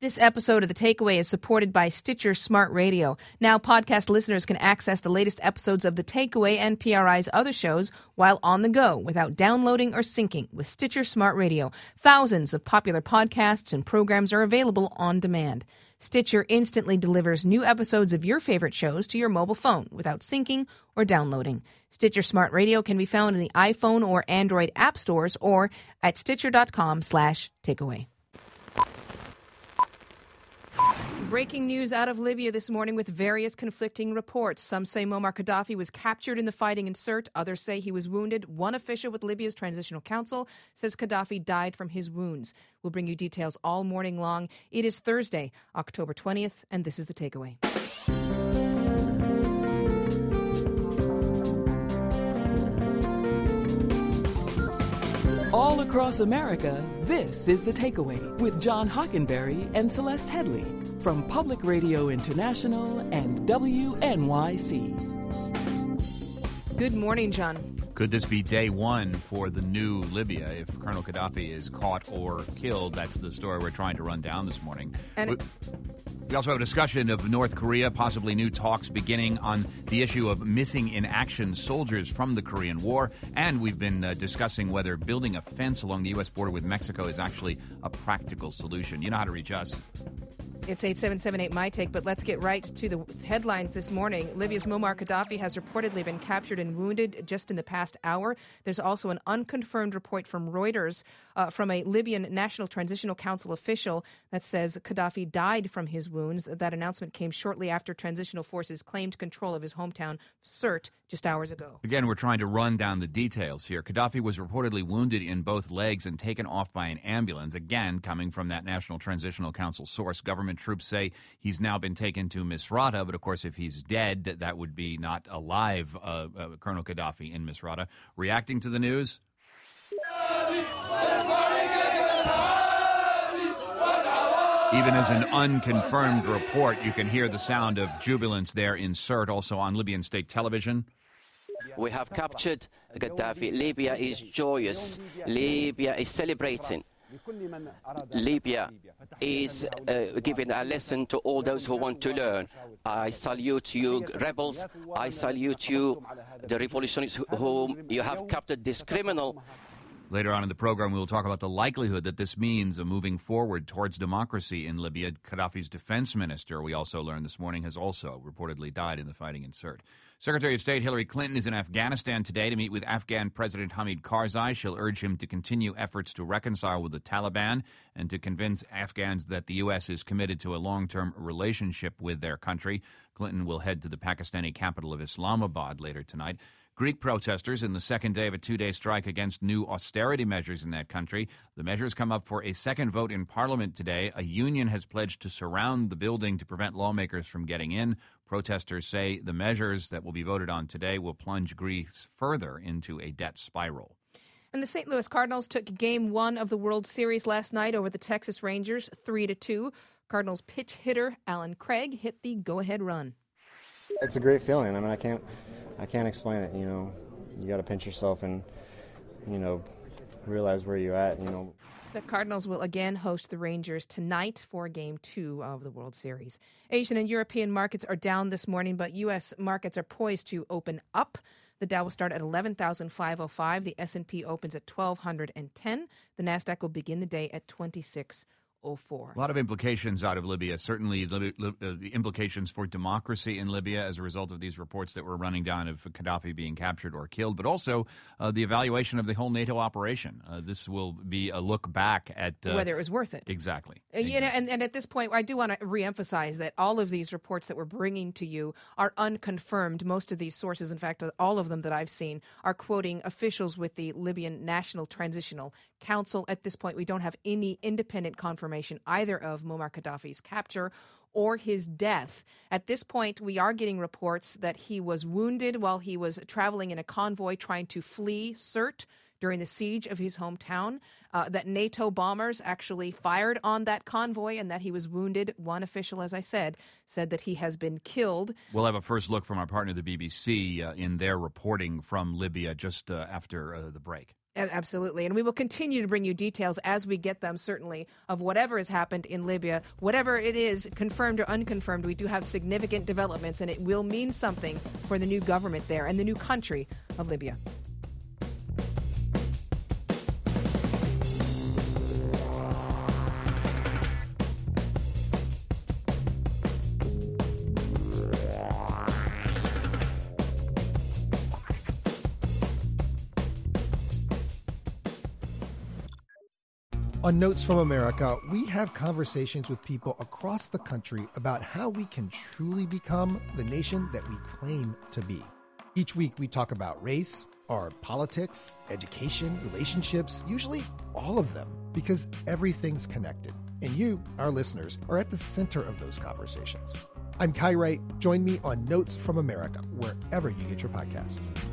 This episode of The Takeaway is supported by Stitcher Smart Radio. Now podcast listeners can access the latest episodes of The Takeaway and PRI's other shows while on the go without downloading or syncing with Stitcher Smart Radio. Thousands of popular podcasts and programs are available on demand. Stitcher instantly delivers new episodes of your favorite shows to your mobile phone without syncing or downloading. Stitcher Smart Radio can be found in the iPhone or Android app stores or at stitcher.com/takeaway. Breaking news out of Libya this morning with various conflicting reports. Some say Muammar Gaddafi was captured in the fighting in Sirte. Others say he was wounded. One official with Libya's Transitional Council says Gaddafi died from his wounds. We'll bring you details all morning long. It is Thursday, October 20th, and this is The Takeaway. All across America, this is The Takeaway with John Hockenberry and Celeste Headley from Public Radio International and WNYC. Good morning, John. Could this be day one for the new Libya if Colonel Gaddafi is caught or killed? That's the story we're trying to run down this morning. We also have a discussion of North Korea, possibly new talks beginning on the issue of missing in action soldiers from the Korean War. And we've been discussing whether building a fence along the U.S. border with Mexico is actually a practical solution. You know how to reach us. It's 877-8-MY-TAKE, but let's get right to the headlines this morning. Libya's Muammar Gaddafi has reportedly been captured and wounded just in the past hour. There's also an unconfirmed report from Reuters from a Libyan National Transitional Council official that says Gaddafi died from his wounds. That announcement came shortly after transitional forces claimed control of his hometown, Sirte, just hours ago. Again, we're trying to run down the details here. Gaddafi was reportedly wounded in both legs and taken off by an ambulance, again, coming from that National Transitional Council source. Government troops say he's now been taken to Misrata, but of course, if he's dead, that would be not alive Colonel Gaddafi in Misrata. Reacting to the news? Even as an unconfirmed report, you can hear the sound of jubilance there in Sirte, also on Libyan state television. We have captured Gaddafi. Libya is joyous. Libya is celebrating. Libya is giving a lesson to all those who want to learn. I salute you, rebels. I salute you, the revolutionists whom you have captured, this criminal. Later on in the program, we will talk about the likelihood that this means a moving forward towards democracy in Libya. Gaddafi's defense minister, we also learned this morning, has also reportedly died in the fighting in Sirte. Secretary of State Hillary Clinton is in Afghanistan today to meet with Afghan President Hamid Karzai. She'll urge him to continue efforts to reconcile with the Taliban and to convince Afghans that the U.S. is committed to a long-term relationship with their country. Clinton will head to the Pakistani capital of Islamabad later tonight. Greek protesters in the second day of a two-day strike against new austerity measures in that country. The measures come up for a second vote in Parliament today. A union has pledged to surround the building to prevent lawmakers from getting in. Protesters say the measures that will be voted on today will plunge Greece further into a debt spiral. And the St. Louis Cardinals took Game 1 of the World Series last night over the Texas Rangers, 3-2. Cardinals pitch hitter Alan Craig hit the go-ahead run. It's a great feeling. I mean, I can't explain it. You know, you got to pinch yourself and, realize where you're at. The Cardinals will again host the Rangers tonight for Game 2 of the World Series. Asian and European markets are down this morning, but U.S. markets are poised to open up. The Dow will start at 11,505. The S&P opens at 1,210. The Nasdaq will begin the day at 2604. A lot of implications out of Libya. Certainly the implications for democracy in Libya as a result of these reports that were running down of Gaddafi being captured or killed, but also the evaluation of the whole NATO operation. This will be a look back at whether it was worth it. Exactly. And at this point, I do want to reemphasize that all of these reports that we're bringing to you are unconfirmed. Most of these sources, in fact, all of them that I've seen, are quoting officials with the Libyan National Transitional Council. At this point, we don't have any independent confirmation either of Muammar Gaddafi's capture or his death. At this point, we are getting reports that he was wounded while he was traveling in a convoy trying to flee Sirte during the siege of his hometown, that NATO bombers actually fired on that convoy and that he was wounded. One official, as I said that he has been killed. We'll have a first look from our partner, the BBC, in their reporting from Libya just after the break. Absolutely. And we will continue to bring you details as we get them, certainly, of whatever has happened in Libya. Whatever it is, confirmed or unconfirmed, we do have significant developments, and it will mean something for the new government there and the new country of Libya. On Notes from America, we have conversations with people across the country about how we can truly become the nation that we claim to be. Each week, we talk about race, our politics, education, relationships, usually all of them, because everything's connected. And you, our listeners, are at the center of those conversations. I'm Kai Wright. Join me on Notes from America, wherever you get your podcasts.